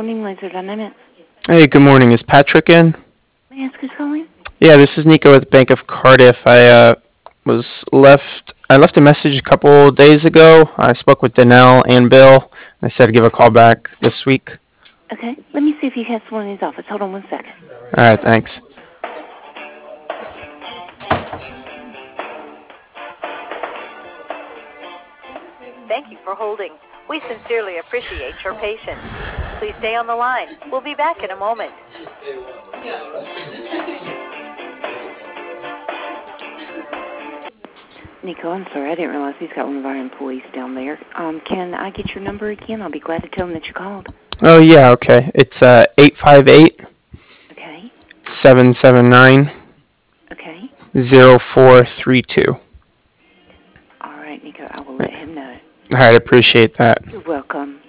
morning, Laser Dynamics. Hey, good morning. Is Patrick in? May I ask who's calling? Yeah, this is Nico with Bank of Cardiff. I left a message a couple days ago. I spoke with Danelle and Bill. I said to give a call back this week. Okay, let me see if he has someone in his office. Hold on one second. All right, thanks. Thank you for holding. We sincerely appreciate your patience. Please stay on the line. We'll be back in a moment. Nico, I'm sorry. I didn't realize he's got one of our employees down there. Can I get your number again? I'll be glad to tell him that you called. Oh, yeah, okay. It's 858 Okay, 779 okay. 0432. All right, Nico, I will let him know. All right, appreciate that. You're welcome.